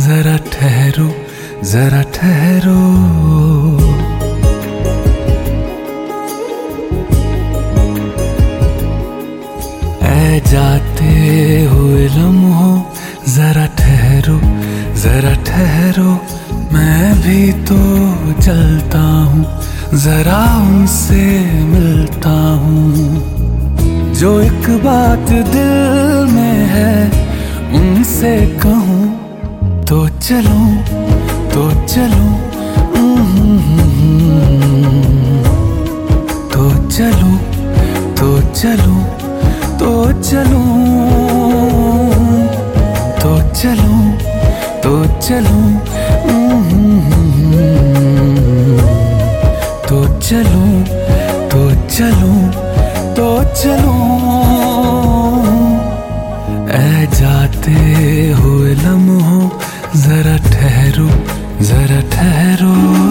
जरा ठहरो, जरा ठहरो। ऐ जाते हुए लम्हों जरा ठहरो, जरा ठहरो। मैं भी तो चलता हूँ, जरा उनसे मिलता हूँ। जो एक बात दिल में है उनसे कहूँ तो चलो, तो चलो, तो चलो, तो चलो, तो चलो, तो चलो, तो चलो, तो चलो, तो चलो, तो चलो। ऐ जाते हुए लम्हों जरा ठहरो, जरा ठहरो।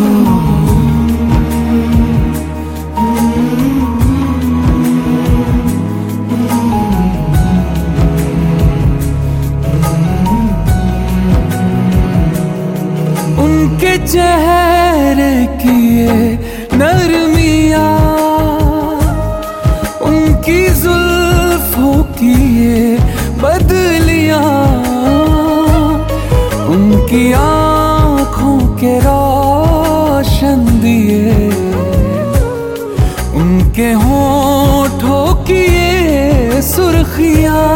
उनके चेहरे की ये नरमियाँ, उनकी जुल्फों की ये बदलियाँ, उनकी आँखों के रोशन दिए, उनके होठों की ये सुर्खियाँ,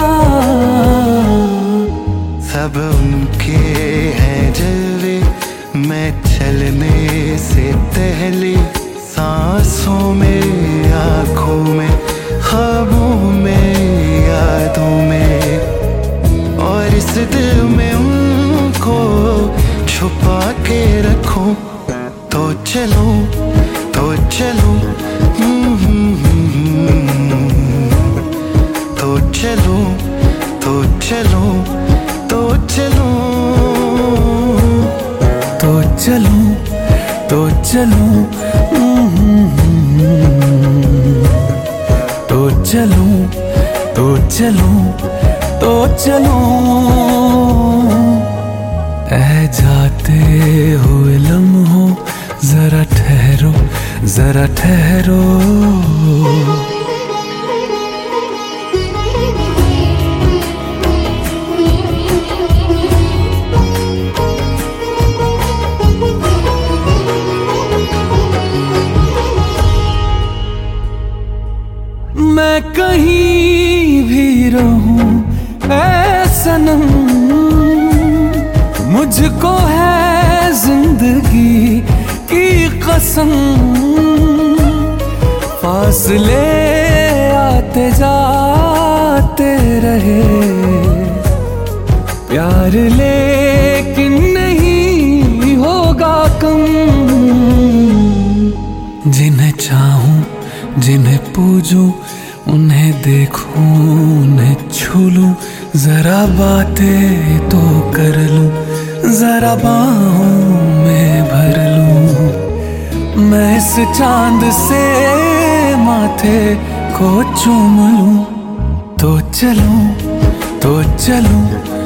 सब उनके हैं जलवे। मैं चलने से पहले सांसों में, आँखों में, ख्वाबों में, यादों में, और इस दिल में उनको छुपा के रखूं। तो चलो, तो चलो, तो चलो, तो चलो, तो चलो, तो चलो, तो चलो, तो चलो, तो चलो, तो चलो। ऐ जाते हुए लम्हों जरा ठहरो, जरा ठहरो। मैं कहीं भी रहूं ऐ सनम, मुझको है जिंदगी की कसम। फासले आते जाते रहे, प्यार लेकिन नहीं होगा कम। जिन्हें चाहूं, जिन्हें पूजूं, उन्हें देखूं, उन्हें छू लूं, जरा बातें तो कर लूं, जरा बाहों में भर लूं। मैं इस चांद से माथे को चूम लूं। तो चलो, तो चलो,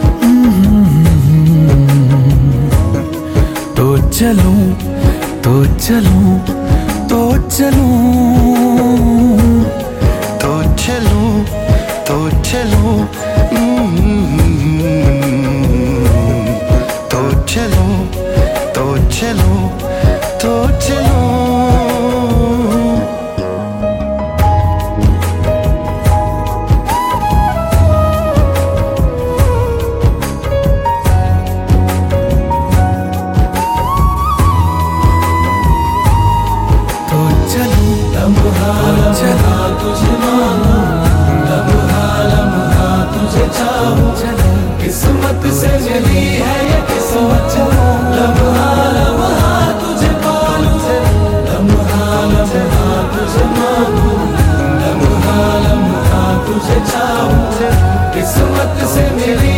तो चलो, तो चलो, तो चलो, तो चलो, तो चलो, तो चलो, तो चलो, तो चलो। किस्मत से मिली है ये किस्मत, लम्हा लम्हा तुझे पालूं, लम्हा लम्हा तुझे मांगूं, लम्हा लम्हा तुझे चाहूं। किस्मत से मिली